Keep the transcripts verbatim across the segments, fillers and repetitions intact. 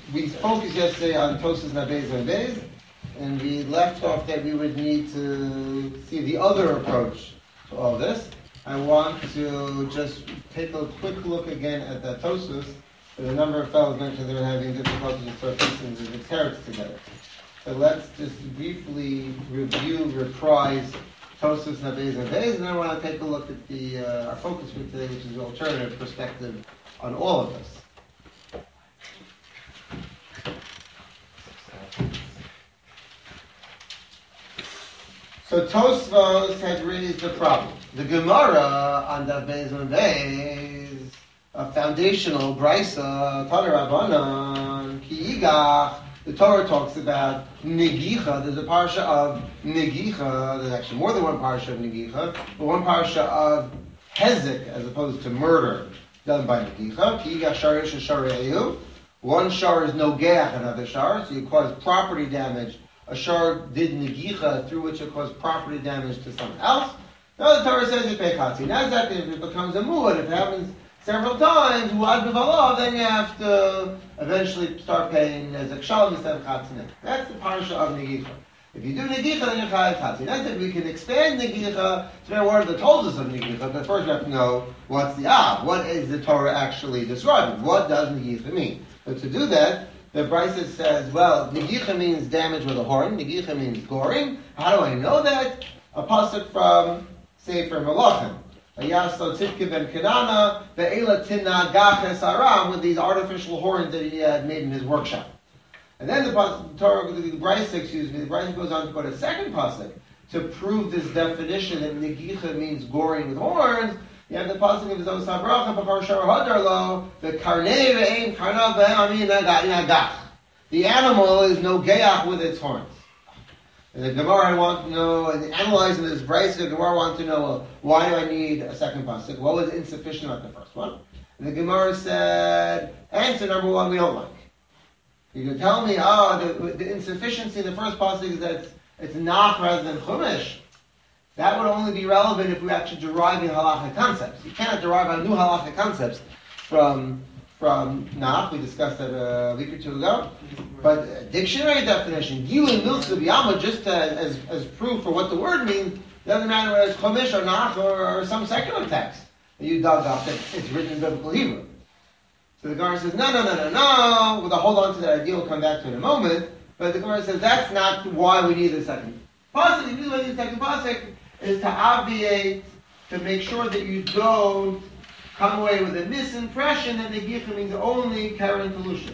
we focused yesterday on Tosas Nabez and Bez, and we left off that we would need to see the other approach to all this. I want to just take a quick look again at that Tosas. There's a number of fellows mentioned they were having difficulty with start piecing the teretz together. So let's just briefly review, reprise Tosas Nabez and Bez, and then I want to take a look at the uh, our focus for today, which is the alternative perspective on all of this. So Tosfos had raised a problem. The Gemara on the Bez and Bez, a foundational brisa, Tana Rabbanan, Ki Yigach. The Torah talks about Negicha. There's a parsha of Negicha. There's actually more than one parsha of Negicha, but one parsha of Hezek as opposed to murder done by Negicha. Ki Yigach Sharish and Shareyu. One shar is Nogeach, another shar, so you cause property damage. A shar did Negicha through which it caused property damage to someone else. Now the Torah says you pay Chatzi. Now exactly if it becomes a muad, if it happens several times, then you have to eventually start paying as a kshalim instead of Chatzi. That's the parsha of Negicha. If you do Negicha, then you're chayav Chatzi. That's if we can expand Negicha to know what are the toldos of Negicha, but first we have to know what's the ah, what is the Torah actually describing? What does Negicha mean? But to do that, the Brisa says, well, Negicha means damage with a horn. Negicha means goring. How do I know that? A pasuk from Sefer Malachim. Vayaslo Tzidke ben Kenana, ve'ela tina gaches aram, with these artificial horns that he had made in his workshop. And then the pasuk, Torah, the Brisa, excuse me, the Brisa goes on to quote a second pasuk to prove this definition that Negicha means goring with horns. You have the pasuk of Zos HaBracha, B'char Shar Hadar Lo, the Karnei Ve'eim Karnav Ve'amin Nagach. The animal is no geach with its horns. And the Gemara want to know, and analyzing this Brisa, the Gemara want to know, well, why do I need a second pasuk? What was insufficient about the first one? And the Gemara said, answer number one, we don't like. You can tell me, oh, the, the insufficiency in the first pasuk is that it's, it's nach rather than chumash. That would only be relevant if we actually derive in halachic concepts. You cannot derive on new halachic concepts from from nach. We discussed that a week or two ago. But a dictionary definition, gilui milsa b'yama, just as, as as proof for what the word means, doesn't matter whether it's chumash or nach or, or some secular text that you dug up that it's written in biblical Hebrew. So the Gemara says, no, no, no, no, no. We'll hold on to that idea. We'll come back to it in a moment. But the Gemara says that's not why we need the second pasuk. The reason why we need the second pasuk is to obviate, to make sure that you don't come away with a misimpression that Negicha means only Karen Telusha.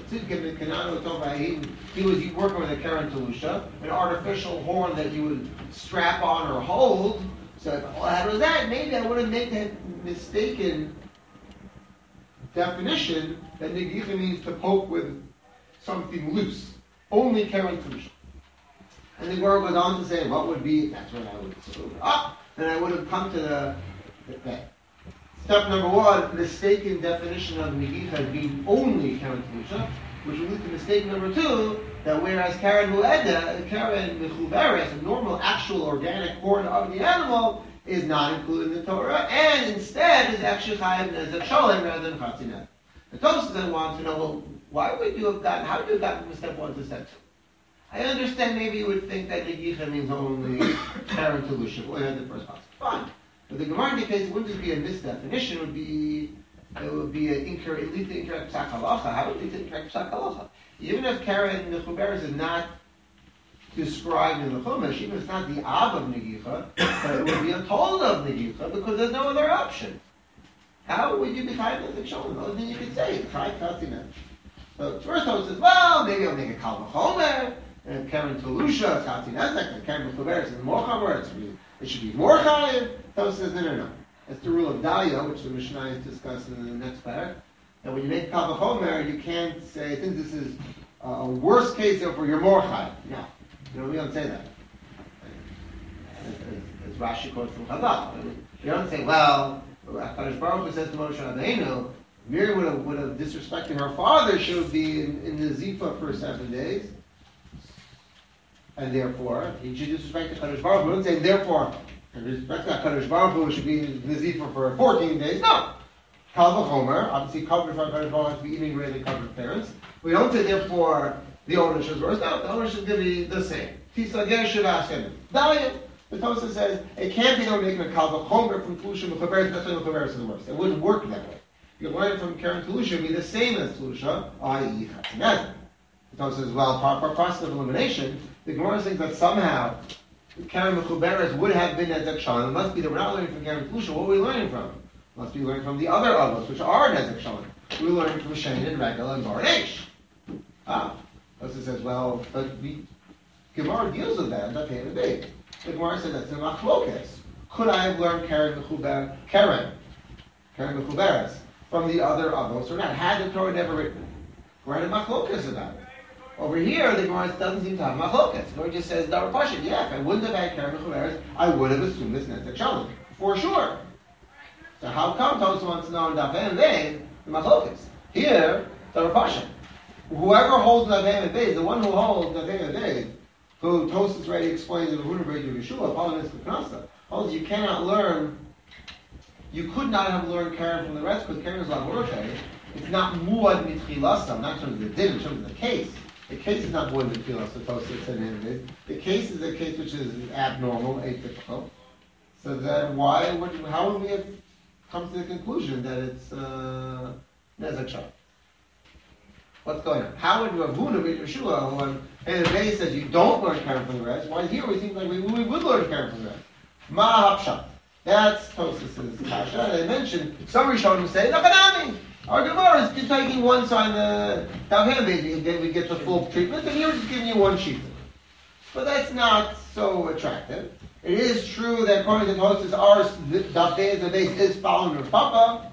He was working with a Karen Telusha, an artificial horn that you would strap on or hold. So if all I had was that, maybe I wouldn't make that mistaken definition that Negicha means to poke with something loose. Only Karen Telusha. And the Gemara goes on to say, what would be, that's what I would say. Ah, then I would have come to the, the, the step number one, mistaken definition of Negicha being only Karen Telusha, which would lead to mistake number two, that whereas Karen Mu'eda, Karen Mechuberes, a normal, actual, organic horn of the animal, is not included in the Torah, and instead is actually chayav as a sholem rather than chatzinah. The Tosfos then want to know, well, why would you have gotten, how would you have gotten from step one to step two? I understand maybe you would think that Negicha means only Karen Telusha. Well, the first pasuk. Fine. But the Gemara indicates it wouldn't just be a misdefinition, it would be it would be an incorrect, it lead to incorrect psak halacha. How would it lead to incorrect psak halacha? Even if Karen Mechuberes is not described in the Chumash, even if it's not the Av of Negicha, but it would be a told of Negicha because there's no other option. How would you be chayav as a sholem? The only thing you could say is chayav katzina. So first I says, well, maybe I'll make a kal v'chomer. And Karen Telusha, Tzati Nezek, and Karen Mechuberes is more chamer, it should be more chayiv. Tosfos says, no, no, no. That's the rule of Dalia, which the Mishnah is discussing in the next parak. That when you make Kal V'chomer, you can't say, I think this is a worst case, therefore you're more chayiv. No. You know, we don't say that. As, as, as Rashi quotes from Chazal. You don't say, well, HaKadosh Baruch Hu says to Moshe Rabbeinu, Miriam would have, would have disrespected her father, she would be in, in the Zifa for seven days. And therefore, he should disrespect the Kadosh Baruch Hu. We don't say, therefore, respect the Kadosh Baruch Hu should be in the Zifa for fourteen days. No. Kal v'chomer, obviously covered for a has to be integrated covered parents. We don't say therefore the ownership is worse. No, the ownership is going to be the same. Tisa ger should ask him. Value. The Tosha says it can't be that we're making a kal v'chomer from Tlusha Mechaberes. That's why Mechaberes is the worst. It wouldn't work that way. You learn from Karen Tlusha be the same as Tlusha, that is, Chatzin. The Tosha says, well, for a process of elimination, the Gemara thinks that somehow Karen Mechaberes would have been Nezek Shalom. It must be that we're not learning from Karen Tlusha. What are we learning from? It must be learning from the other Avos, which are Nezek Shalom. We're learning from Shein and Regel and Baranesh. Ah, Tosha says, well, but we, Gemara deals with that. That's the debate. The Gemara said that's a machlokas. Could I have learned Karen Mechuber, Karen, Karen Mechuberes from the other Avos or not? Had the Torah never written? We're in a machlokas about it. Over here, the Gemara doesn't seem to have machlokas. The Gemara just says, Dar Pasha, yeah, if I wouldn't have had Karen Mechuberes, I would have assumed it's Nezek Shalom, for sure. So how come Tosfos wants to know in Daf and Beis the machlokas? Here, Dar Pasha. Whoever holds Daf and Beis, the one who holds Daf and Beis, who Tosfos already explains in the Hunabred of Yeshua, Palanis Kuknasa, holds you cannot learn, you could not have learned Karen from the rest because Karen is not Urche. It's not Muad Mitchilasam, not in terms of the din, in terms of the case. The case is not Muad Mitchilasam, Tosfos said in The case is a case which is abnormal, atypical. So then why would, how would we have come to the conclusion that it's uh, Nezek Shalom? What's going on? How would Rav Huna read Yeshua when the Beis says you don't learn Karen from the rest? Why here we seem like we, we would learn Karen from the rest? Ma hapshat. That's Tosfos' kasha. And I mentioned some Rishonim say Nakanami. Our Gemara is just taking one side of the Tavhem, basically we get the full treatment, and here we're just giving you one sheet. But that's not so attractive. It is true that according to Tosfos, our Daf the base is following Rav Papa.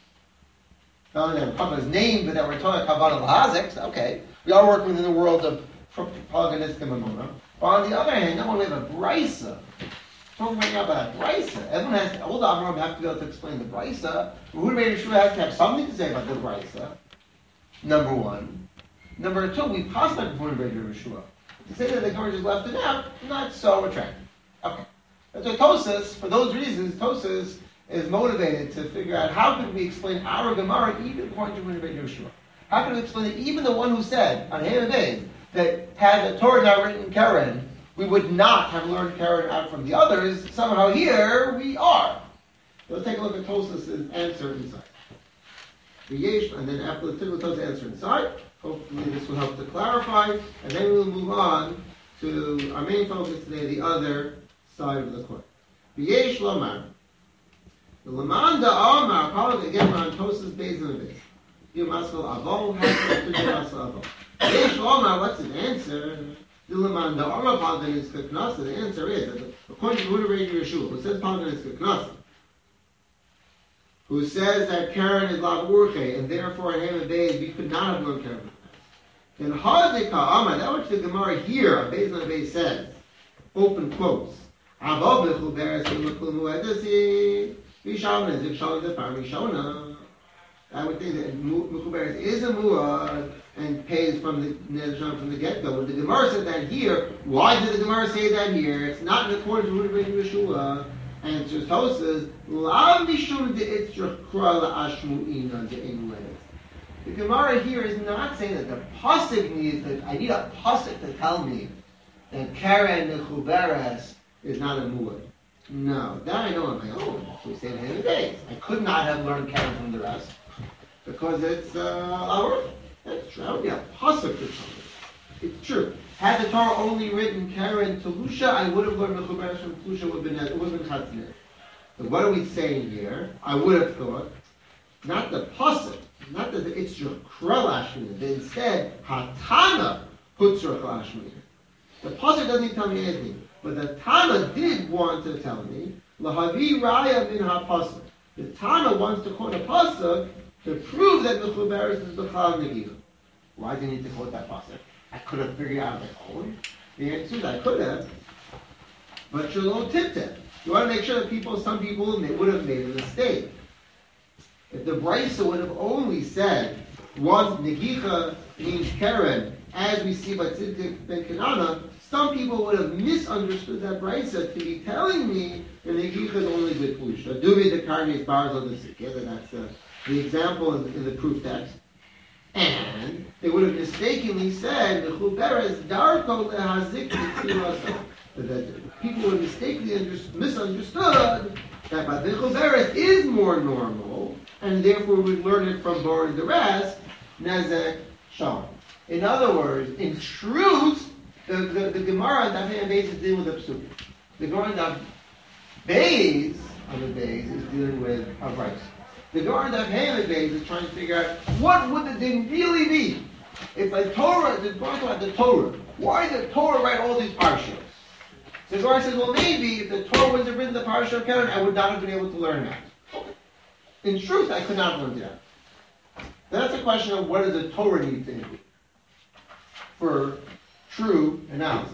Not only that Papa's name, but that we're talking about Lahazek. Okay, we are working within the world of Paganiskim and Mamona. But on the other hand, now when we have a Brisa, talking right now about a Brisa, everyone has, all the Amram have to be able to explain the Brisa. Who made Yeshua has to have something to say about the Brisa. Number one. Number two, we passed that before we made Yeshua. To say that the Gemara just left it out, not so attractive. Okay. And so Tosfos, for those reasons, Tosfos is motivated to figure out how could we explain our Gemara even according to Rabbi Yeshua. How could we explain it? Even the one who said on Ham Beis that had the Torah not written in Karen, we would not have learned Karen out from the others. Somehow here we are. So let's take a look at Tosfos' answer inside. And then after the Tosfos' answer inside, hopefully this will help to clarify, and then we'll move on to our main focus today, the other side of the coin. V'yesh lomar. The Lamanda Amar, probably again on Tosfos Beis and Beis. You must go Avon, has to do Avon. Yesh Lomar, what's his answer? The Lamanda Amar Pagan is Keknasa. The answer is, that according to Huda Yeshua, who says Pagan is Keknasa, who says that Karen is Lav Urche, and therefore in Ham Beis we could not have learned Karen. Then Hadika Amar, that which the Gemara here on Beis and Beis says, open quotes, Avav Mechuberes Mekul Muedesi. I would think that Mechuberes is a muad and pays from the from the get-go. When the Gemara said that here, why did the Gemara say that here? It's not in accordance with Rabbi Yeshua. And Tosfos, Lav Mishum de'Itzrach Kra la'ashmu'ina de'enuleis. The Gemara here is not saying that the pasuk needs that I need a pasuk to tell me that Karen Mechuberes is not a muad. No, that I know on my own. We say in days. I could not have learned Karen from the rest because it's uh, our. That's true. That would be a pasuk to tell me. It's true. Had the Torah only written Karen to Lusha, I would have learned Mechuberes from Lusha. Would have been it would have been Chatzner. So what are we saying here? I would have thought not the pasuk, not that it's your krelashmina, but instead Hatana puts your krelashmina. The pasuk doesn't even tell me anything. But the Tana did want to tell me, Lahavi Raya min ha-pasuk. The Tana wants to quote a pasuk to prove that Mechuberes is B'chal Megillah. Why do you need to quote that pasuk? I could have figured out on my own. The answer is I could have. But Shalom Tiptip. You want to make sure that people, some people would have made a mistake. If the Brisa would have only said once Negicha means Karen, as we see by Tziddik ben Kenana, some people would have misunderstood that brisa to be telling me that Negicha is only good Pusha. Duvi the Karni Barzo the Sikh. That's uh, the example in, in the proof text. And they would have mistakenly said, that people would have mistakenly under, misunderstood that Badichul Beres is more normal, and therefore we would learn it from Bor and the rest, Nezek Sham. In other words, in truth, the, the, the Gemara on Daf Hey and Beis is dealing with a psukim. The Gemara on Daf Beis, on the Beis, is dealing with a brisa. The Gemara on Daf Hey and Beis is trying to figure out what would the din really be. If a Torah, the Gemara about the Torah, why did the Torah write all these parshas? So the Gemara says, well, maybe if the Torah wouldn't have written the parsha of Karen, I would not have been able to learn that. In truth, I could not have learned that. That's a question of what does the Torah need to do for true analysis.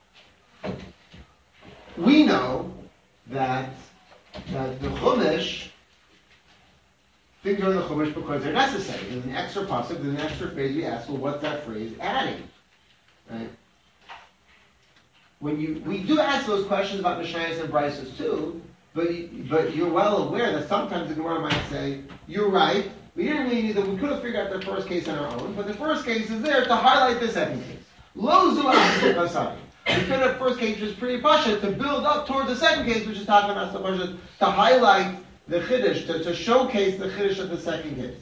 We know that, that the Chumash, things are in the Chumash because they're necessary. There's an extra pasuk, there's an extra phrase. We ask, well, what's that phrase adding? Right? When you, we do ask those questions about Mishnayos and Brisos too, but but you're well aware that sometimes the Gemara might say, you're right, we didn't really need that, we could have figured out the first case on our own, but the first case is there to highlight the second case. Lo zu asari. We could have first case was pretty pasha to build up towards the second case, which is talking about pasha, to highlight the chiddush, to, to showcase the chiddush of the second case.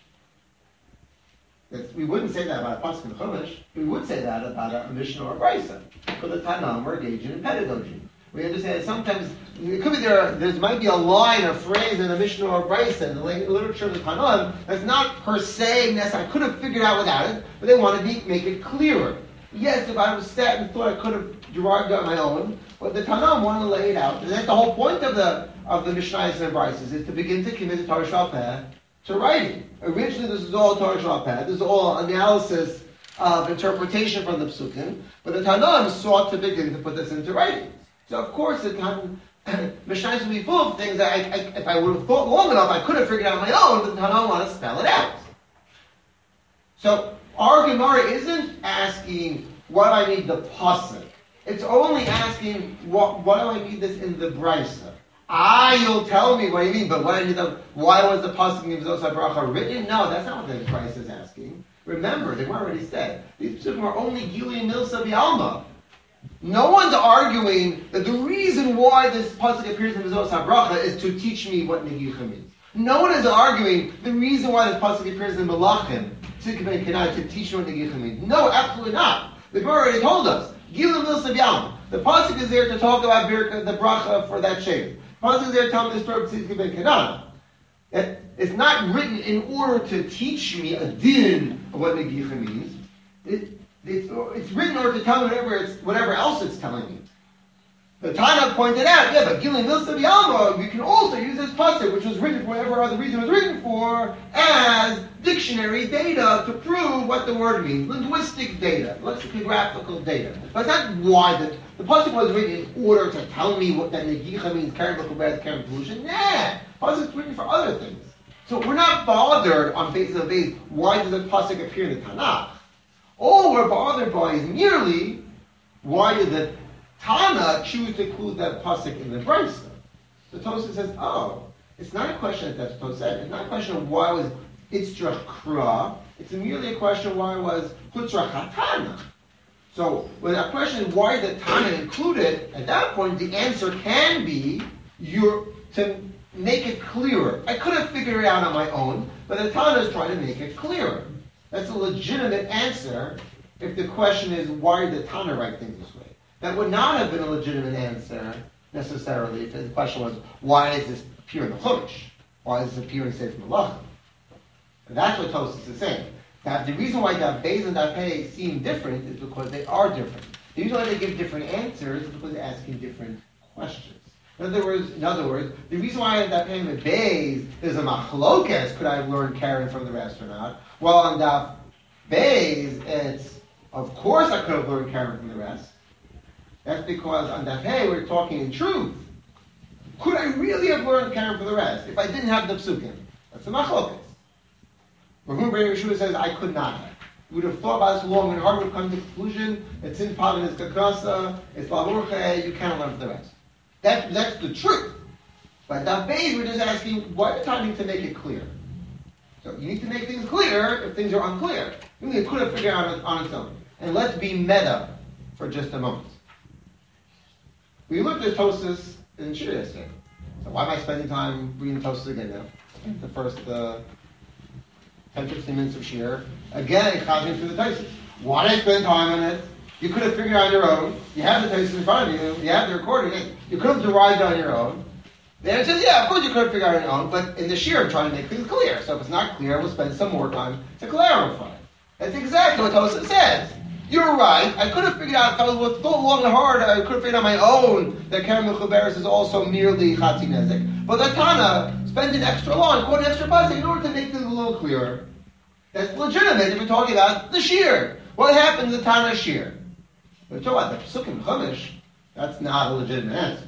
It's, we wouldn't say that about a pasuk in Chumash. We would say that about a, a Mishnah or a Brisa. For the Tanam, we're engaging in pedagogy. We understand that sometimes it could be there. There might be a line, a phrase in a Mishnah or a Brisa in the literature of the Tanam that's not per se necessary. I could have figured out without it, but they want to be, make it clearer. Yes, if I was sat and thought I could have derived on my own, but the Tanam want to lay it out. And that's the whole point of the of the Mishnayos and Brisas is to begin to commit the Torah Shalpeh to writing. Originally, this is all Torah Shalpeh. This is all analysis of interpretation from the Psukim. But the Tanam sought to begin to put this into writing. So, of course, the Tanam, Mishnayos would be full of things that I, I, if I would have thought long enough, I could have figured out on my own, but the Tanam want to spell it out. So, our Gemara isn't asking what I need the pasuk. It's only asking what, what do I need this in the Brisa. Ah, you'll tell me what you mean, but what I need the, why was the pasuk in Zos HaBracha written? No, that's not what the Brisa is asking. Remember, they already said these psukim are only Gili Milsa B'Alma. No one's arguing that the reason why this pasuk appears in Zos HaBracha is to teach me what Negicha means. No one is arguing the reason why this pasuk appears in Malachim to teach you what Negicha means. No, absolutely not. The Gemara already told us. Gila Milsa B'Alma. The pasuk is there to talk about the bracha for that shape. The pasuk is there to tell me the story of Tzidkei ben Kenan. It's not written in order to teach me a din of what Negicha means. It, it's, it's written in order to tell me whatever, it's, whatever else it's telling me. The Tana pointed out, yeah, but Gilin Milsa B'Alma, we can also use this pasuk, which was written for whatever other reason it was written for, as dictionary data to prove what the word means. Linguistic data, lexicographical data. But that's why the, the pasuk was written in order to tell me what that Negicha means, Karen B'Chuberes, Karen Pollution. Nah, pasuk's written for other things. So we're not bothered on basis of base, why does the pasuk appear in the Tanakh? All we're bothered by is merely, why did the Tana choose to include that pasuk in the Brisa? The Tosafos says, oh, it's not a question that that's Tosafos said. It's not a question of why was Itzrach Kra. It's merely a question of why was Hutzrach HaTana. So, when a question is why the Tana included, at that point the answer can be you're, to make it clearer. I could have figured it out on my own, but the Tana is trying to make it clearer. That's a legitimate answer if the question is why did the Tana write things this way. That would not have been a legitimate answer, necessarily, if the question was, why does this appear in the Chumash? Why does this appear in Sefer Malachim? And that's what Tosafos is saying. Now, the reason why Daf Beis and Daf Hey seem different is because they are different. The reason why they give different answers is because they're asking different questions. In other words, in other words, the reason why in Daf Hey and Beis there's a machlokes, could I have learned Karen from the rest or not? While on Daf Beis, it's, of course I could have learned Karen from the rest. That's because on Daf Hey we're talking in truth. Could I really have learned Karen for the rest if I didn't have the psukim? That's the machlokes. Rahun Ben Yeshua says, I could not have. You would have thought about this long and hard, would have come to the conclusion, it's in Pavin, it's Kakrasa, it's Lavurche, you can't learn for the rest. That, that's the truth. But Daf Beis, we're just asking, why are you trying to make it clear? So you need to make things clear if things are unclear. You need to figure out on, on its own. And let's be meta for just a moment. We looked at Tosas in Shir yesterday. So why am I spending time reading Tosas again now? The first uh, ten to fifteen minutes of Shir. Again, chazing through the Tosas. Why did I spend time on it? You could have figured out on your own. You have the Tosas in front of you. You have the recording. You could have derived on your own. The answer is, yeah, of course you could have figured out on your own, but in the Shir, I'm trying to make things clear. So if it's not clear, we'll spend some more time to clarify. That's exactly what Tosas says. You're right. I could have figured out, if I was to go long and hard, I could have figured out on my own that Karen Mechuberes is also merely Chatzi Nezek. But the Tana spends extra long, quoting extra pasuk in order to make things a little clearer. That's legitimate if we're talking about the Shir. What happened to the Tana Shir? We're talking about the Pesukim Chumash. That's not a legitimate answer.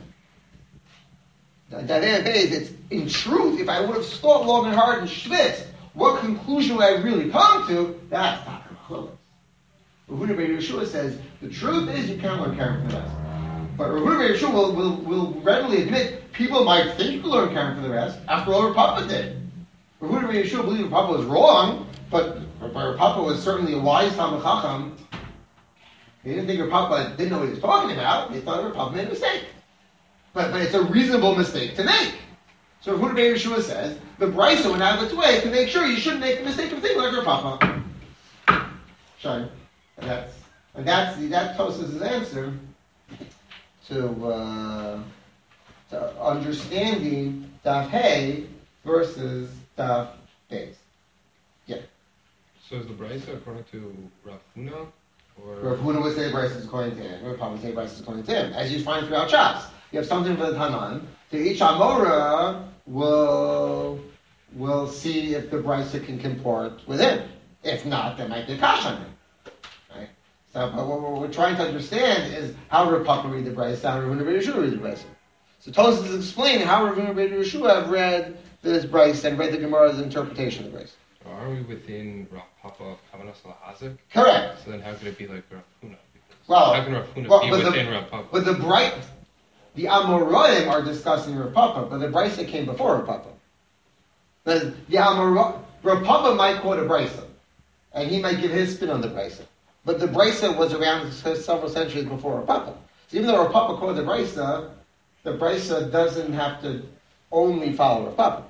It's, in truth, if I would have thought long and hard and schwitzed, what conclusion would I really come to? That's not Chumash. Rahuna Ben Yeshua says, the truth is you can't learn Karen from the rest. But Rahuna Ben Yeshua will, will, will readily admit, people might think you can learn Karen from the rest. After all, Rav Papa did. Rahuna Ben Yeshua believed Rav Papa was wrong, but Rav Papa was certainly a wise Talmid Chacham. He didn't think Rav Papa didn't know what he was talking about. He thought Rav Papa made a mistake. But, but it's a reasonable mistake to make. So Rahuna Ben Yeshua says, the Brisa went out of its way to make sure you shouldn't make the mistake of thinking like Rav Papa. Shine. And that's and that's that Tosas' answer to uh, to understanding Daf Hey versus Daf Beis. Yeah. So is the Brisa according to Rav Huna? Or Rav Huna would say Brisa is according to him. Rav Papa would say Brisa is according to him. As you find throughout Shas, you have something for the Tanan. So each Amora will will see if the Brisa can comport with him. If not, there might be a kash on him. Right? So, but what we're trying to understand is how Rav Papa read the Brisa, how Rav Ben Yeshua read the Brisa. So Tosas is explaining how Rav Ben Yeshua have read this Brisa and read the Gemara's interpretation of the Brisa. So are we within Rav Papa Kavanas Lahazik? Correct. So then how could it be like Rav Huna? Well, how can Rav Huna well, be but within the, Rav Papa? But the bright, the Amoraim are discussing Rav Papa, but the Brisa came before Rav Papa. The, the Amora, Rav Papa might quote a Brisa, and he might give his spin on the Brisa. But the Brisa was around several centuries before Rav Papa. So even though Rav Papa quoted the Brisa, the Brisa doesn't have to only follow Rav Papa.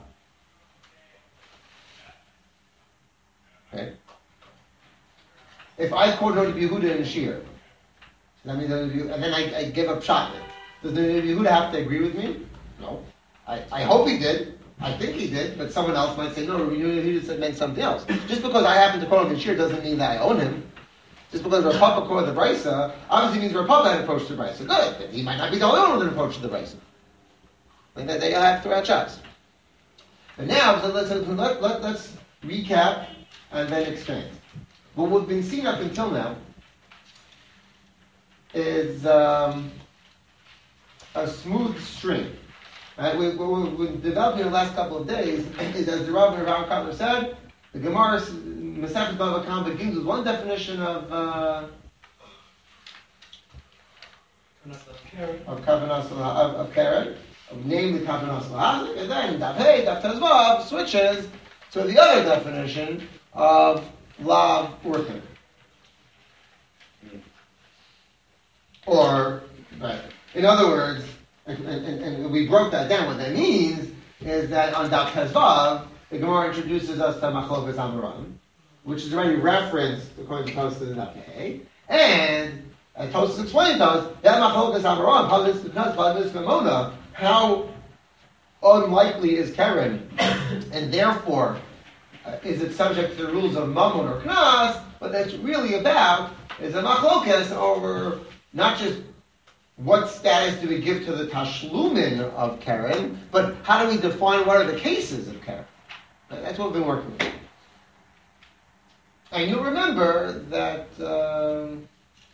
Okay? If I quote Rabbi Yehuda in Shir, that means and then I, I give up shot. Does the Rabbi Yehuda have to agree with me? No. I, I hope he did. I think he did, but someone else might say, no, Rabbi Yehuda said meant something else. Just because I happen to quote him in Shir doesn't mean that I own him. Just because Rav Papa quoted the Brisa, obviously means Rav Papa had approached the Brisa. Good. But he might not be the only one who approached the Brisa. And that they have throughout shots. But now, so let's, let, let, let's recap and then expand. What we've been seeing up until now is um, a smooth string. Right? We, what we've developed in the last couple of days is, as the Rav and Rav Kotler said, the Gemara Masechet Bava Kama begins with one definition of uh, of Kavanas of, of Karen, of namely Kavanas Lahazik, and then Daf Hey, Daf Tezvav switches to the other definition of Lav Urchin. Or, right. In other words, and, and, and we broke that down. What that means is that on Daf Tezvav, the Gemara introduces us to Machlokas Amoraim, which is already referenced according to Tosfos in Daf Hey, and uh, Tosfos explained to us that Machlokas Amoraim, Halis because Halis Mamona, how unlikely is Karen, and therefore uh, is it subject to the rules of Mammon or Knas? What that's really about is a Machlokas over not just what status do we give to the Tashlumin of Karen, but how do we define what are the cases of Karen? That's what we've been working with. And you'll remember that um,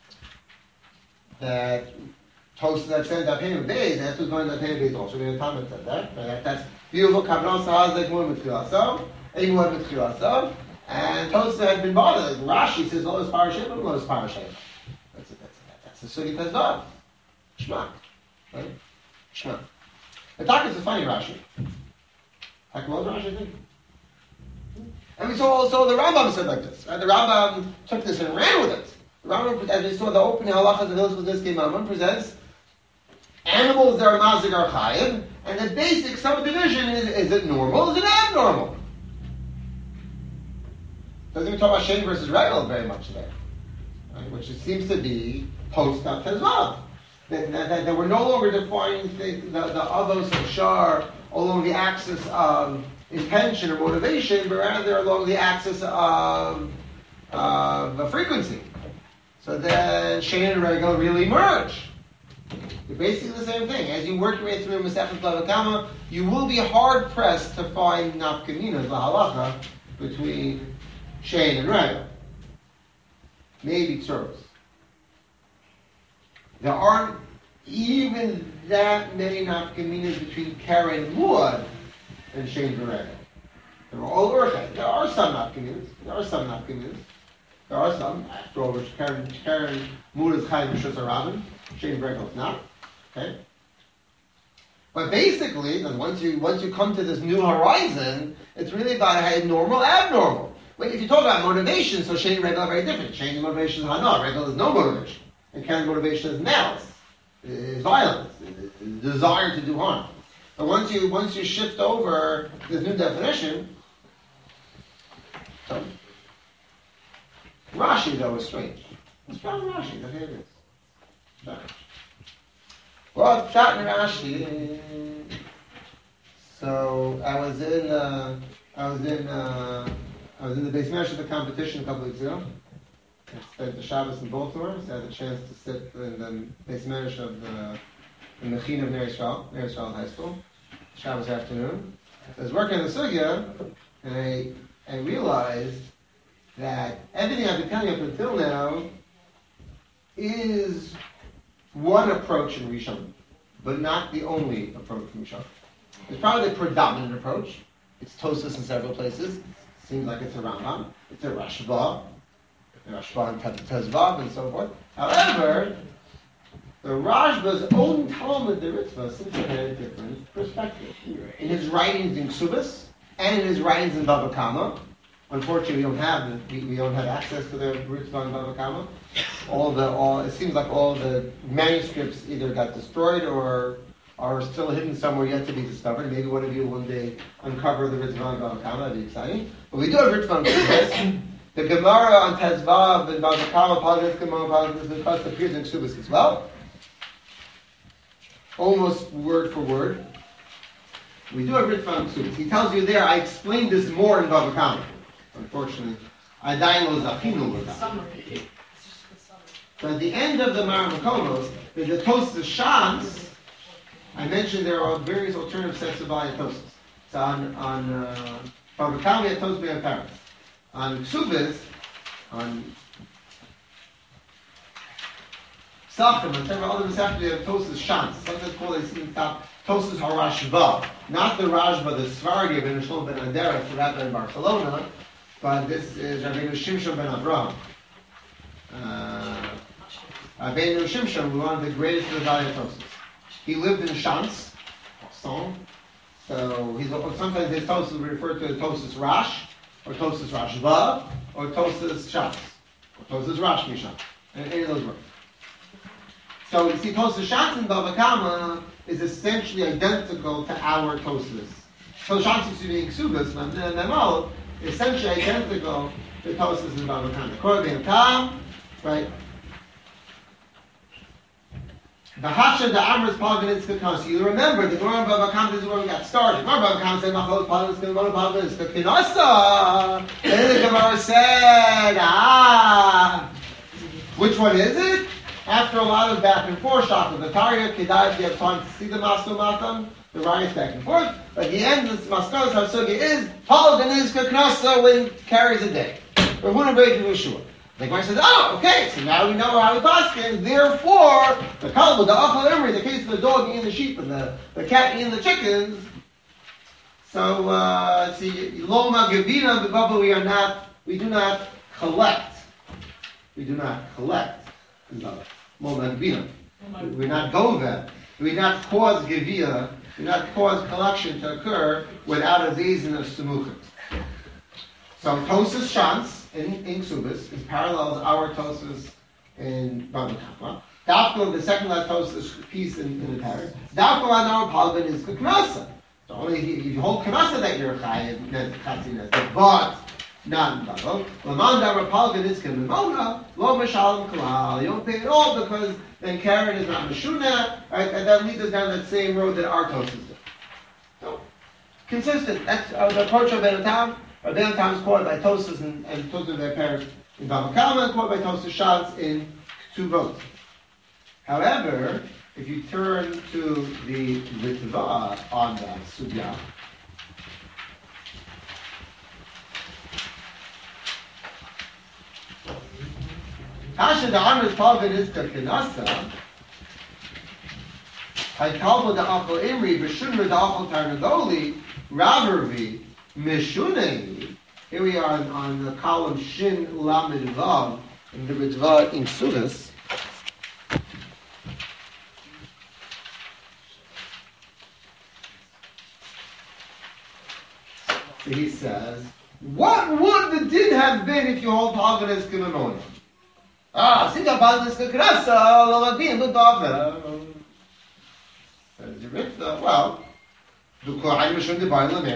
that Tosfos that said that Pei Beis, that's who's going to Pei Beis also. We have Talmud said that. Right? That's beautiful. Kavnos Hazik Moed Mitchilasav, Ein Moed Mitchilasav, And Tosfos had been bothered. Rashi says, Lo is parashem, but Lo is parashem. That's it, that's it. That's the Sugi Tezvav. Shema. Right? Shema. The Taka is a funny Rashi. Taka was Rashi, I think. And we saw also the Rambam said like this. Right? The Rambam took this and ran with it. The Rambam, as we saw the opening halachas of Hilchos Nizkei Mammon, presents animals that are mazik are chayiv, and the basic subdivision is: is it normal? Is it abnormal? Doesn't even talk about shame versus regal very much there, right? Which it seems to be post tezvav. That, that, that, that we're no longer defining the the, the avos of shar along the axis of intention or motivation, but rather along the axis of of frequency. So then shame and regal really merge. They're basically the same thing. As you work your way through Masechet Bava Kama, you will be hard pressed to find nafkaminas lahalacha between Shein and Regal. Maybe Tzuros. There aren't even that many nafkaminas between Karen and Muad and Shein and Regal. They're all Urchay. There are some nafkaminas. There are some nafkaminas. There are some. After all, which Karen, Karen Muad is Chayim Rishus HaRabin. Shein and Regal is not. Okay? But basically, once you once you come to this new horizon, it's really about how normal, abnormal. Wait, if you talk about motivation, so Shein and Regal are very different. Shein and motivation is hana, Regal is no motivation. And Karen motivation is malice, is violence, is desire to do harm. But once you once you shift over this new definition, so Rashi though is strange. It's probably Rashi, that's what it is. Strange. Well, Pshat and Rashi. So I was in, uh, I was in, uh, I was in the Beis Medrash competition a couple weeks ago. I spent the Shabbos in Baltimore, so I had a chance to sit in the Beis Medrash of the, the Mechina of Ner Yisrael, Ner Yisrael High School, Shabbos afternoon. So I was working on the sugya, and I, I realized that everything I've been telling you up until now is one approach in Rishon, but not the only approach in Rishon. It's probably the predominant approach. It's Tosfos in several places. Seems like it's a Rambam. It's a Rashba, a Rashba and Tezvav and so forth. However, the Rashba's own Talmud, the Ritva, seems to have a different perspective. In his writings in Ksubas and in his writings in Bava Kama, unfortunately, we don't have we, we don't have access to the Ritva and Bava Kama. All the all it seems like all the manuscripts either got destroyed or are still hidden somewhere yet to be discovered. Maybe one of you will one day uncover the Ritva and Bava Kama. That'd be exciting. But we do have Ritva and Ksubas. The Gemara on Tezvav and Bava Kama, Pagas Gemara, Pagas Ksubas appears in Ksubas as well, almost word for word. We do have Ritva and Ksubas. He tells you there. I explained this more in Bava Kama. Unfortunately, Adayin lo zachinu l'zach. So at the end of the Maramakomos, there's a Tosfos Shas. I mentioned there are various alternative sets of Baalei Tosfos. So on on uh, Bava Kama, we have Tosfos Be'er Paris. On Ksubas, on Psachim, and several other Masechtas, we have Tosfos Shas. Sometimes called they see top Tosfos HaRashba, not the Rashba, the Svardi of Ben Shalom ben Anderes, the rabbi in Barcelona. But this is Rabbeinu Shimshon ben Avraham. Uh, Rabbeinu Shimshon was one of the greatest of the Baalei Tosfos. He lived in Shans, so he's sometimes his Tosfos is referred to as Tosfos Rash, or Tosfos Rashba, or Tosfos Shans, or Tosfos Rash Mishan, and any of those words. So you see, Tosfos Shans in Bava Kama is essentially identical to our Tosfos. So Shans is being Ksubas, Memol, essentially identical to Tosfos in Bava Kama. Korban Tam, right? The Hasha, the Amras, Palganitzka, Kansi. You remember, the Gemara Bava Kama is where we got started. Gemara Bava Kama said, Machos, Palganitzka, Palganitzka, Kinasa. And then the Gemara said, ah, which one is it? After a lot of back and forth, Shaka, the Tarya, Kedai, if you have time to see the Masto Matam, the riots back and forth. But at the end, this Maskos HaSugya is, Palganitzka, Kinasa, when it carries a day. Or Huna Break Yeshua. The Gemara says, oh, okay, so now we know how we paskin. Therefore, the kalba, the achal emri, the case of the dog eating the sheep and the, the cat eating the chickens. So, uh, see, loma gavina, the bubble, we are not we do not collect. We do not collect. No. We're not goveh. We do not cause gevia. We do not cause collection to occur without a reason of semuchim. So Tosas Shantz in, in Ksubis is parallels our Tosas in Bava Kama. Dafko, the second last Tosas piece in, in the Paris. Dafko on our Palvin is Knasa. So only if you hold Knasa that you're chayiv, that's Chatzinah. But not in Bava. Laman Dara Palvin is Kimimona, Lo Mashalim Kalal. You don't pay it all because then Karen is not Mashuna, right? And that leads us down that same road that our Tosas do. So, consistent. That's uh, the approach of Benatam. Rabbeinu Tam is quoted by Tosas and, and Tosas of their parents in Bava Kama, and quoted by Tosas Shantz in Ksubot. However, if you turn to the Ritva on that Sugya, Hashem the Amrit Palvin is Kenasa, Haikalba the Achel Imri, Beshunra the Achel Tarnagoli, Ravervi, Meshunei. Here we are on, on the column Shin Lamed Vav in the Ritva in Sudas. So he says, what would the din have been if you hold Palvin as Kimimona? Ah, Sita Palvin is Kakrasa, Laladim, the Bava. Says the Ritva, well, why are we saying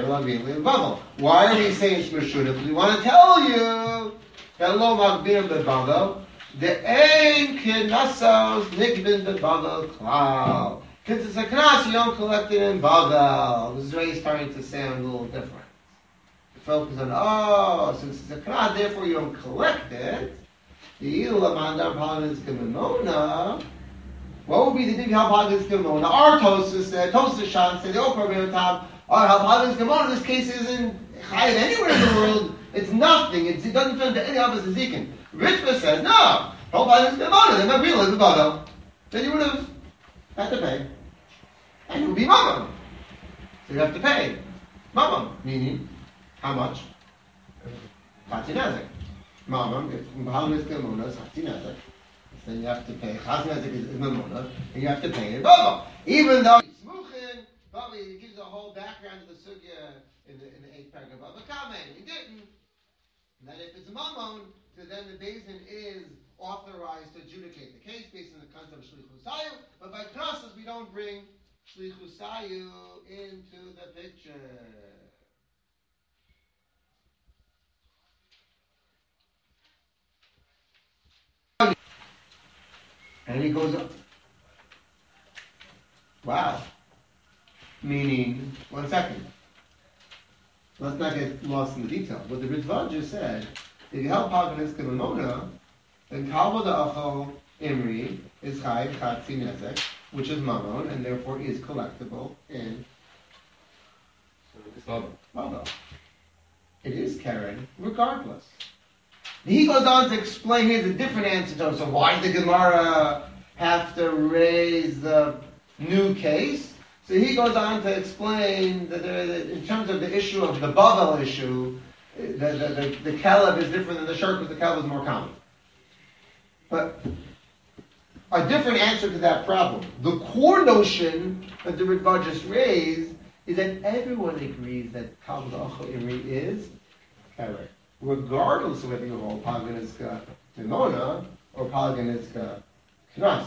Shmashuna? Because we want to tell you that Lo Magbir Bebavel, the Ein Kinasos Nikbin Bebavel Klal. Because it's a Knas, you don't collect it in Bavel. This is really starting to sound a little different. You focus on, oh, since it's a Knas, therefore you don't collect it. The Ilah Mandar Paladins Kimimona. What would be the thing how Palvin Kimona? Our Tosas said, Tosas Shantz said, the Oprah Tam, our how Palvin Kimona, this case isn't chayiv anywhere in the world. It's nothing. It's, it doesn't turn to any of us as Zikin. Ritva says, no, how Palvin Kimona, they might realize the Bavel. Then you would have had to pay. And it would be Mamam. So you have to pay. Mamam, meaning, how much? Chatzinazek. Mamam, if Palvin Kimona is Chatzinazek. Then you have to pay. Chazinazek is, is Mamona, and you have to pay in Bava. Even though it's Smuchin, Bava, he gives a whole background of the Sugya in the, in the eighth paragraph of Bava Kama, and he didn't. And that if it's Mamon, so then the Basin is authorized to adjudicate the case based on the concept of Shlichus Sayu, but by process we don't bring Shlichus Sayu into the picture. And he goes up. Wow. Meaning, one second. Let's not get lost in the detail. What the Ritva just said, if you help Palvin Kimimona, then Kalba the Achal Imri is Chayiv Chatzi Nezek, which is Mamon, and therefore is collectible in Bava. It is Karen, regardless. He goes on to explain, here's a different answer to him. So why did the Gemara have to raise the new case? So he goes on to explain that there, in terms of the issue of the Bavel issue, the, the, the, the Caleb is different than the Shirk because the Caleb is more common. But a different answer to that problem. The core notion that the Ritva just raised is that everyone agrees that Kalb Achal Imri is Karen, regardless of whether you hold Paganiska Mimona or Paganiska Knasa.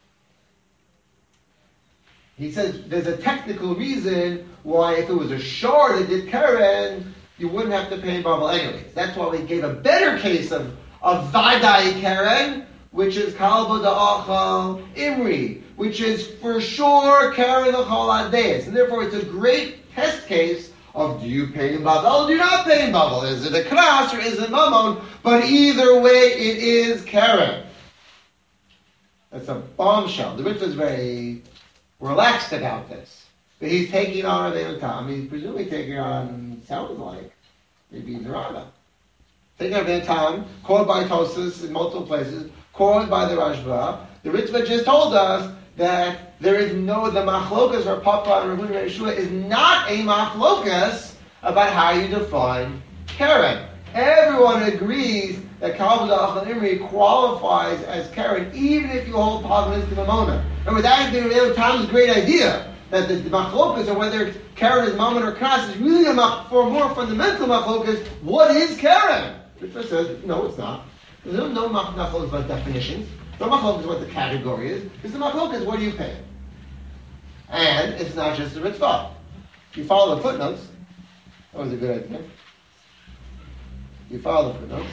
He says there's a technical reason why if it was a shor that did Karen, you wouldn't have to pay Bavel anyways. That's why we gave a better case of, of Vadai Karen, which is Kalba Da'achal Imri, which is for sure Karen Achal Ades. And therefore it's a great test case of do you pay in Bavel or do you not pay in Bavel? Is it a Kras or is it Mammon? But either way it is Karen. That's a bombshell. The Ritva is very relaxed about this. But he's taking on Rabbeinu Tam. He's presumably taking on, sounds like, maybe Zerada. Taking on Rabbeinu Tam, quoted by Tosas in multiple places, quoted by the Rashba. The Ritva just told us that there is no, the machlokas or Papa and Rabbeinu Yeshua is not a machlokas about how you define Karen. Everyone agrees that Kal B'Da'achal Imri qualifies as Karen, even if you hold Pagmanis to Mamona. Remember, that has been a Tom's great idea, that the, the machlokas, or whether Karen is Mammon or Knas, is really a mach, for a more fundamental machlokas. What is Karen? Rishva says, no, it's not. There's no, no machlokas about definitions. No machlokas about the category is. It's the machlokas, what do you pay? And it's not just the mitzvah. You follow the footnotes. That was a good idea. You follow the footnotes.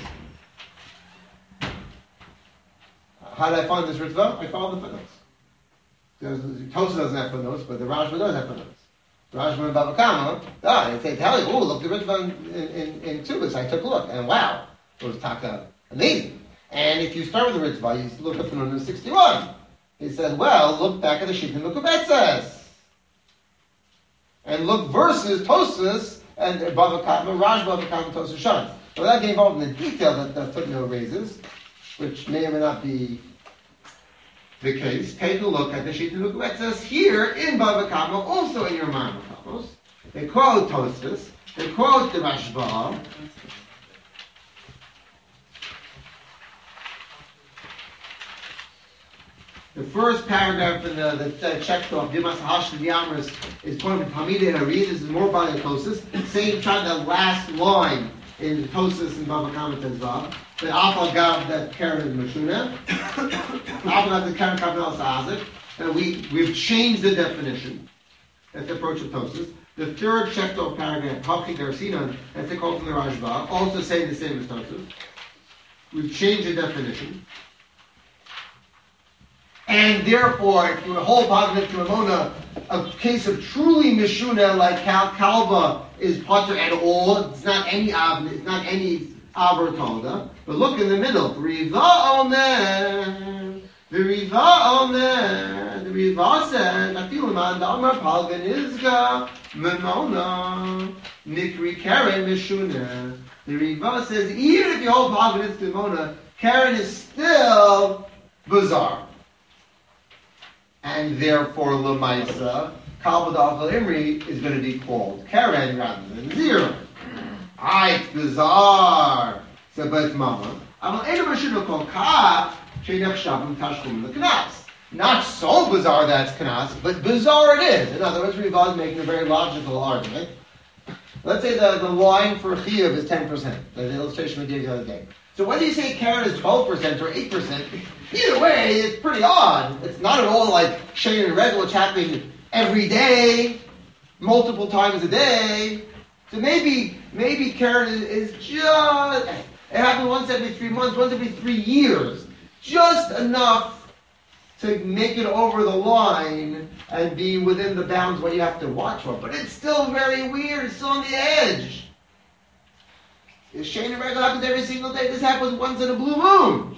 How did I find this mitzvah? I follow the footnotes. Tosha doesn't have footnotes, but the Rashba does have footnotes. The Rashba and Bava Kama, ah, they tell you, oh, look, the mitzvah in, in, in Tubas, I took a look, and wow, it was taka amazing. And if you start with the mitzvah, you look at footnote sixty-one. He says, well, look back at the sheet and look what that says. And look versus Tosas and Bava Kama, Rashba, Bava Kama, Tosas Shans. So without getting involved in the detail that the footnote raises, which may or may not be the case, take a look at the sheet and look what it says here in Bava Kama, also in your Ma'amar Kamos. They quote Tosfos, they quote the Rashba. The first paragraph in the, the, the checked off, Dimas Hashim Yamris, is quoted from Hamida and Ariz. This is more by the Tosfos. Same time, that last line in the Tosfos and Bava Kama Tezvav. The Alpha Gav that Karen is Meshuna. Alpha Gav that Karen Kabbalah Sahazik. And we, we've changed the definition. That's the approach of Tosfos. The third checked off paragraph, Haki Garcinan, that's the quote from the Rashba, also saying the same as Tosfos. We've changed the definition. And therefore, if you hold positive to Ramona, a case of truly Meshuna, like Kal- Kalba is Potter at all, it's not any Av, it's not any Avar Tolda. But look in the middle. Riva Omer. The Riva Omer. The Riva said, Afiluman, the Amar Palgan Izga, Memona, Nikri Karen Meshuna. The Riva says, even if you hold Palgan to Memona, Karen is still bizarre. And therefore, Lamaisa, Kal B'Da'achal Imri is going to be called Karen rather than zero. Ah, it's bizarre. So, but it's Mama. Not so bizarre that's Knas, but bizarre it is. In other words, Riva is making a very logical argument. Let's say the, the line for Chiyuv is ten percent. The illustration we gave the other day. So whether you say Karen is twelve percent or eight percent, either way, it's pretty odd. It's not at all like Shane and Red, which happen every day, multiple times a day. So maybe, maybe Karen is, is just, it happens once every three months, once every three years. Just enough to make it over the line and be within the bounds what you have to watch for. But it's still very weird, it's still on the edge. Is Shane and Red happens every single day? This happens once in a blue moon.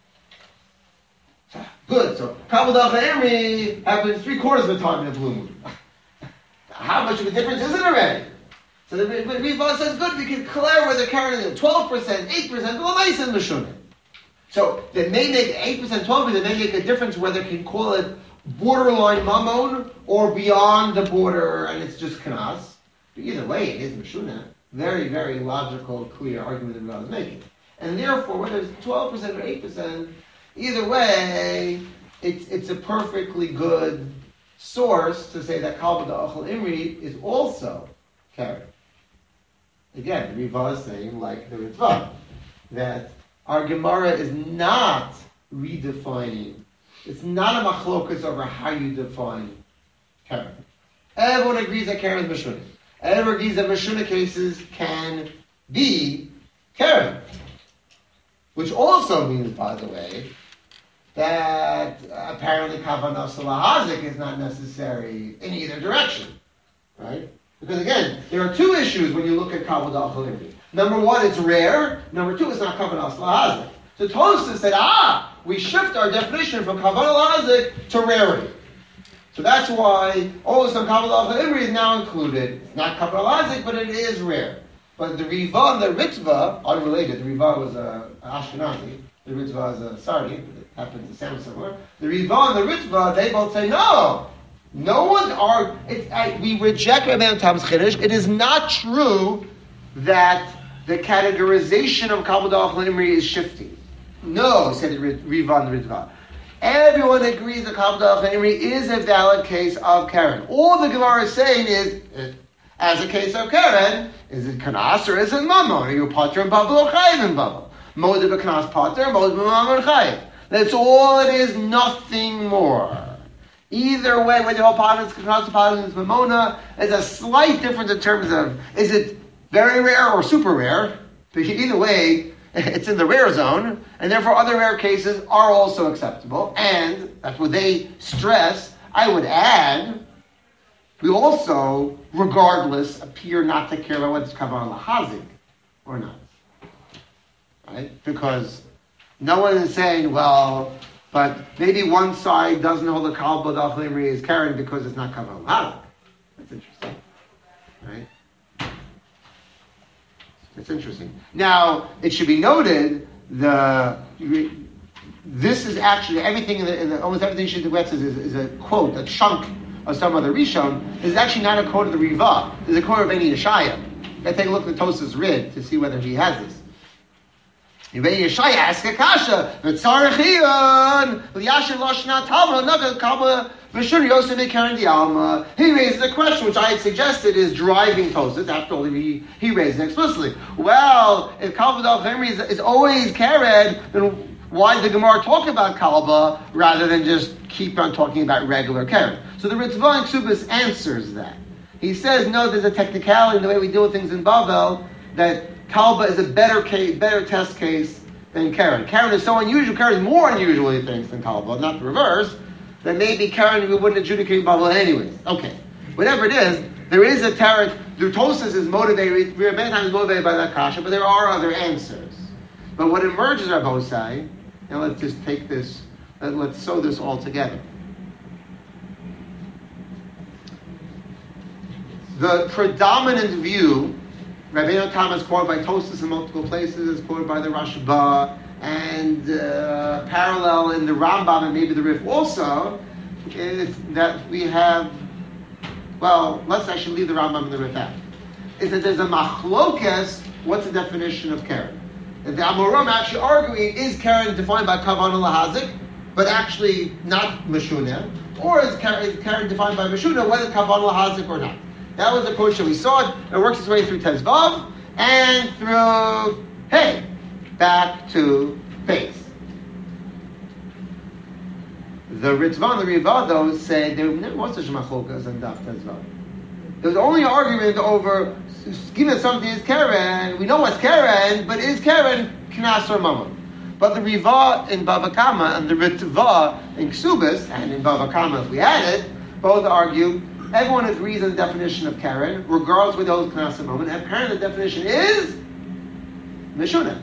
Good, so Kal B'Da'achal Imri happens three quarters of the time in a blue moon. How much of a difference is it already? So the Riva says, good, we can declare whether Karen is twelve percent, eight percent, well, nice in Meshuna. So they may make eight percent, twelve percent, they may make a difference whether you can call it borderline Mammon or beyond the border and it's just Knas. But either way, it is Meshuna. Very, very logical, clear argument that Riva is making. And therefore, whether it's twelve percent or eight percent, either way, it's it's a perfectly good source to say that Kal B'Da'achal Imri is also Karen. Again, Riva is saying, like the Ritva, that our Gemara is not redefining. It's not a machlokas over how you define Karen. Everyone agrees that Karen is Meshuna. Everyone agrees that Meshuna cases can be Karen. Which also means, by the way, that apparently Kavanah Salahazik is not necessary in either direction. Right? Because again, there are two issues when you look at Kal B'Da'achal Imri. Number one, it's rare. Number two, it's not Kavanah Salahazik. So Tosfos said, ah, we shift our definition from Kavanah Salahazik to rarity. So that's why all of a sudden Kal B'Da'achal Imri is now included. It's not Kavanah Salahazik, but it is rare. But the Riva and the Ritva, unrelated. The Riva was a Ashkenazi. The Ritva is a Sardi. It happens to sound similar. The Riva and the Ritva, they both say, no. No one are. It's, I, we reject Rabbeinu Tam's Chiddush. It is not true that the categorization of Kabbalah Da'achal Imri is shifting. No, said the Riva and the Ritva. Everyone agrees that Kabbalah Da'achal Imri is a valid case of Karen. All the Gemara is saying is, as a case of Karen, is it Kanas or is it Mammon? Are you Pater and Babel or Chayiv and Babel? Modeh b'Kanas Pater, Modeh b'Mammon Chayiv. That's all it is, nothing more. Either way, whether the whole Pater is Kanas or Pater is Mamona, there's a slight difference in terms of, is it very rare or super rare? Either way, it's in the rare zone, and therefore other rare cases are also acceptable, and that's what they stress. I would add, we also, regardless, appear not to care about whether it's Kavanah Lahazik or not. Right? Because no one is saying, well, but maybe one side doesn't hold the Kabbalah Da'achal Imri as Karen because it's not Kavanah Lahazik. That's interesting. Right? It's interesting. Now, it should be noted, the this is actually, everything, in the, in the, almost everything Shita Wetz is, is, is a quote, a chunk of some other Rishon. This is actually not a quote of the Riva. It's a quote of Beni Yeshaya. You gotta take a look at Tosafos Rid to see whether he has this. Beni Yeshaya asks a kasha, V'tzarech L'yashin Loshna Talmud, Naga Kabbalah, V'shur Yosef Mekaren Dialma. He raises a question which I had suggested is driving Tosafos. After all, he, he raised it explicitly. Well, if Kabbalah Da'achal Imri is, is always Karen, then why did the Gemara talk about Kalba rather than just keep on talking about regular Karen? So the Ritva and Ksubas answers that. He says, no, there's a technicality in the way we deal with things in Bavel that Kalba is a better case, better test case than Karen. Karen is so unusual, Karen is more unusual, he thinks, than Kalba, not the reverse, that maybe Karen we wouldn't adjudicate Bavel anyways. Okay. Whatever it is, there is a tarot, the Tosafos is motivated, we are many times motivated by that kasha, but there are other answers. But what emerges, Rabbosai, and let's just take this, let's sew this all together. The predominant view, Rabbeinu Tam is quoted by Tosafos in multiple places, is quoted by the Rashba, and uh, parallel in the Rambam and maybe the Rif also, is that we have, well, let's actually leave the Rambam and the Rif out. Is that there's a machlokas, what's the definition of Karen? The Amoram actually arguing, is Karen defined by Kavanah Lahazik, but actually not Meshuna, or is Karen, is Karen defined by Meshuna, whether Kavanah Lahazik or not? That was the question we saw. It works its way through Tezvav and through Hey, back to base. The Ritva and the Riva, though, say there never was such a machlokas in Daf Tezvav. There was only an argument over, given something is Karen, we know what's Karen, but is Karen Knas or Mammon? But the Riva in Bava Kama and the Ritva in Ksubas, and in Bava Kama if we had it, both argue, everyone agrees on the definition of Karen, regardless whether it's Knas or Mammon, and apparently the definition is Meshuna.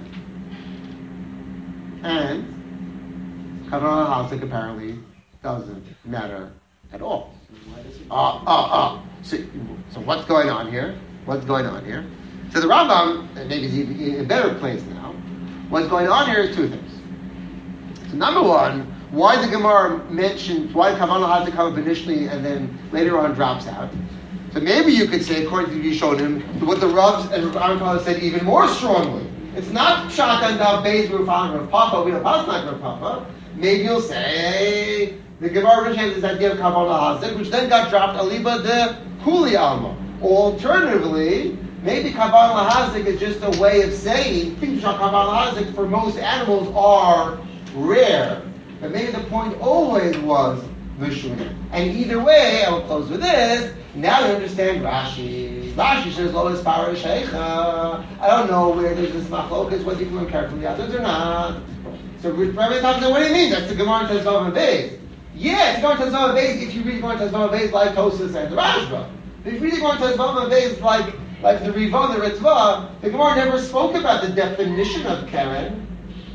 And Kavanah Lahazik apparently doesn't matter at all. Ah, ah, ah. So, so what's going on here? What's going on here? So the Rambam, and maybe he's in a better place now, what's going on here is two things. So number one, why the Gemara mentions, why Kavanah Lahazik come up initially and then later on drops out. So maybe you could say, according to you showed him, what the Ravs and Rav said even more strongly. It's not Shatan Dav Beis Rav Rav Papa, we don't pass not Rav Papa. Maybe you'll say, the Gemara originally has this idea of Kavanah Lahazik, which then got dropped, Aliba de Kuli Alma. Alternatively, maybe Kavanah Lahazik is just a way of saying things like Kavanah Lahazik for most animals are rare. But maybe the point always was Meshuna. And either way, I will close with this. Now you understand Rashi. Rashi says, Lo is power Sheikha. I don't know where there's this machlokas, whether you can care from the others or not. So Rabbi Tom said, what do you mean? That's the Gemara in Tezvav and Beis. Yeah, it's going to Tezvav and Beis if you read going to Tezvav and Beis like Tosafos and the Rashba. If you read going to Tezvav and Beis like, like the Riva and the Ritva, the Gemara never spoke about the definition of Karen.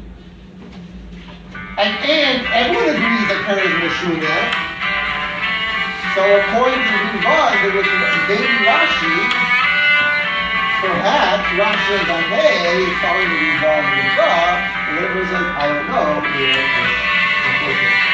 And, and everyone agrees that Karen is Meshuna. So according to Riva, there was maybe Rashi, perhaps Rashi is like, hey, it's following the Riva and the Riva, and the Riva says, I don't know, here,